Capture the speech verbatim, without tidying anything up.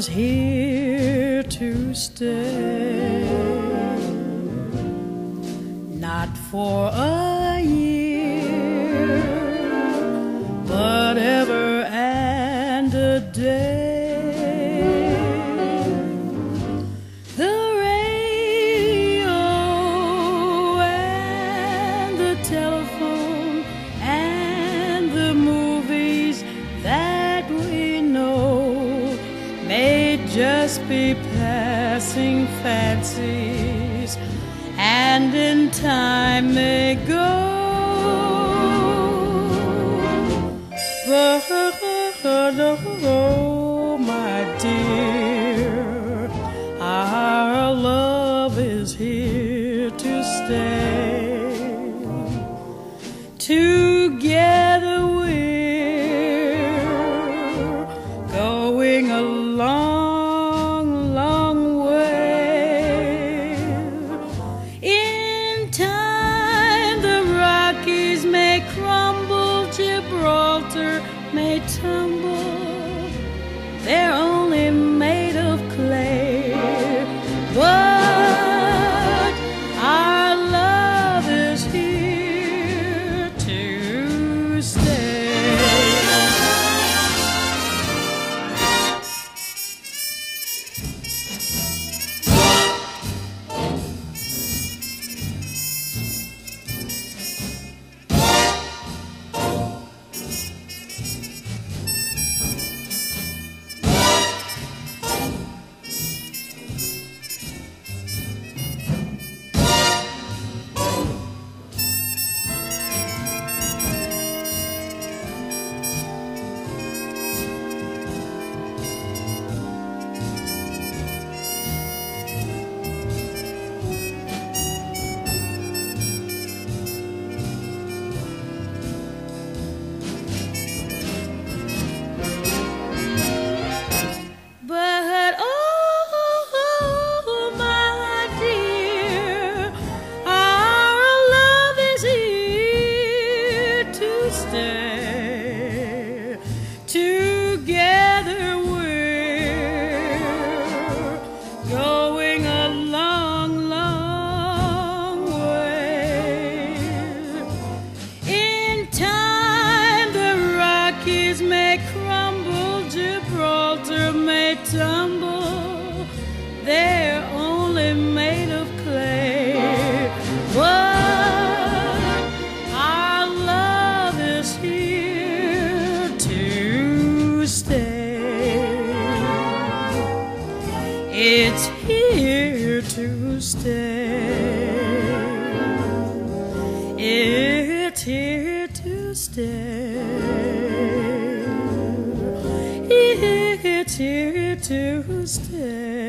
is here to stay, not for a year, but ever and a day. The radio and the telephone and the movies that we know may just be passing fancies, and in time may go. But oh, my dear, our love is here to stay. Together we're going a long, long way. In time the Rockies may crumble, Gibraltar may tumble, they're only made of clay, but our love is here to stay. But oh, my dear, our love is here to stay. Together we're going a long, long way. In time the Rockies may crumble, Gibraltar may tumble, they're only made of clay, but our love is here to stay. It's here to stay. It's here to stay. It's here to stay.